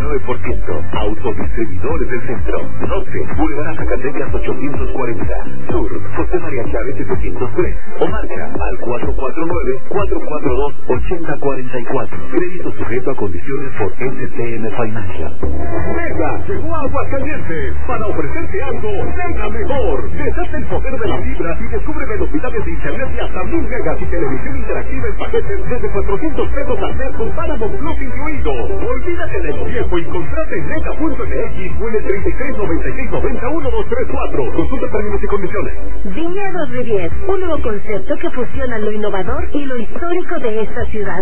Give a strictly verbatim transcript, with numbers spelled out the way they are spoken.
nueve por ciento. Autodistribuidores del centro. Norte, Boulevard Zacatecas ochocientos cuarenta. Sur, José María Chávez setecientos tres. O marca al cuatro cuatro nueve, cuatro cuatro dos, ocho cero cuatro cuatro. Crédito sujeto a condiciones por S T M Financial. Mega llegó a Aguascalientes para ofrecerte algo mega mejor. Deshazte el poder de la fibra y descubre velocidades de internet y hasta mil megas y televisión interactiva en paquetes desde cuatrocientos pesos al mes con Paramount Plus incluido. Olvídate de lo viejo y contrate en mega punto m x o en el treinta y tres noventa y seis noventa uno dos tres cuatro. Consulta términos y condiciones. Viñedos Rivier, un nuevo concepto que fusiona lo innovador y lo histórico de esta ciudad.